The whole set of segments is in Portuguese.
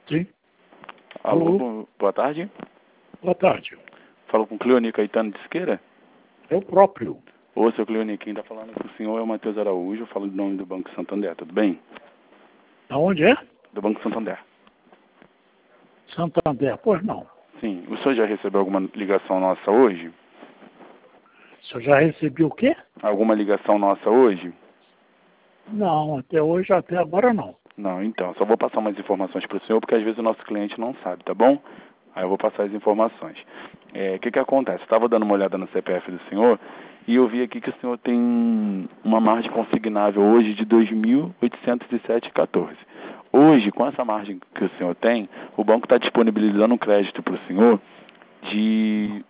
Sim. Alô, Alô? boa tarde. Boa tarde. Falo com o Cleoni Caetano de Siqueira. Eu próprio. Ô, seu Cleoni, quem está falando com o senhor é o Matheus Araújo, eu falo em nome do Banco Santander, tudo bem? Da onde é? Do Banco Santander. Santander. Pois não. Sim. O senhor já recebeu alguma ligação nossa hoje? O senhor já recebeu o quê? Alguma ligação nossa hoje? Não, até agora não. Não, então, só vou passar umas informações para o senhor, porque às vezes o nosso cliente não sabe, tá bom? Aí eu vou passar as informações. O que acontece? Eu estava dando uma olhada no CPF do senhor e eu vi aqui que o senhor tem uma margem consignável hoje de 2.807,14. Hoje, com essa margem que o senhor tem, o banco está disponibilizando um crédito para o senhor de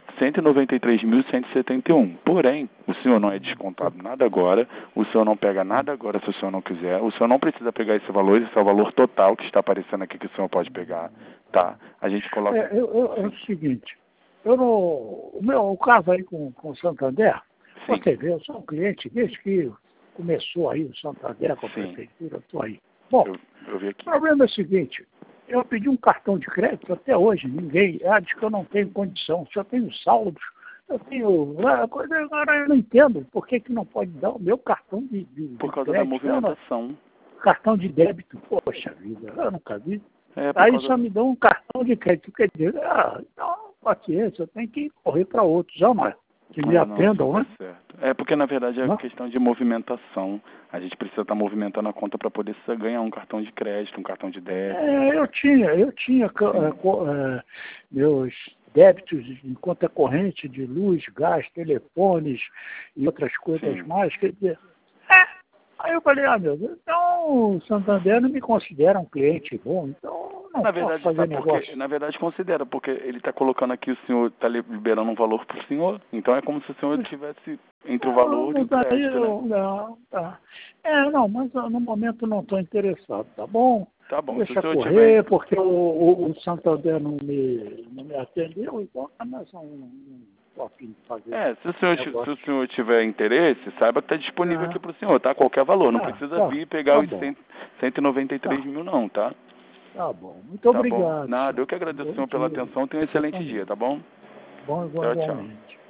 193.171. Porém, o senhor não é descontado nada agora, o senhor não pega nada agora se o senhor não quiser, o senhor não precisa pegar esse valor, esse é o valor total que está aparecendo aqui que o senhor pode pegar, tá? A gente coloca... É o seguinte, o caso aí com o Santander, Sim. você vê, eu sou um cliente desde que começou aí o Santander com a Sim. prefeitura, estou aí. Bom, Eu vi aqui. o problema é o seguinte, eu pedi um cartão de crédito até hoje, ninguém, diz que eu não tenho condição, se eu tenho saldos, eu tenho, agora eu não entendo por que não pode dar o meu cartão de Por causa crédito, da movimentação. cartão de débito, poxa vida, eu nunca vi. Por Aí causa... só me dão um cartão de crédito, quer dizer, então, paciência, eu tenho que correr para outros, já não é? Que me atendam, não, né? tá certo. Porque na verdade é Não? questão de movimentação. A gente precisa estar movimentando a conta para poder ganhar um cartão de crédito, um cartão de débito. Eu tinha meus débitos em conta corrente de luz, gás, telefones e outras coisas Sim. mais, quer dizer, aí eu falei, meu Deus, então o Santander não me considera um cliente bom, então não posso fazer negócio. Na verdade considera, porque ele está colocando aqui, o senhor está liberando um valor para o senhor, então é como se o senhor tivesse entre o valor e o crédito, né? Tá. Não, mas no momento não estou interessado, tá bom? Tá bom, Deixa se o senhor correr, tiver... porque o Santander não me atendeu, então nós não estou a fim de fazer. Se o senhor tiver interesse, saiba que está disponível aqui para o senhor, tá? Qualquer valor, não precisa vir e pegar os 193 mil não, tá? Tá bom, muito Tá bom. obrigado. Nada, eu que agradeço, senhor, pela atenção. Tenha um excelente dia, tá bom? Bom, Tchau, tchau. igualmente.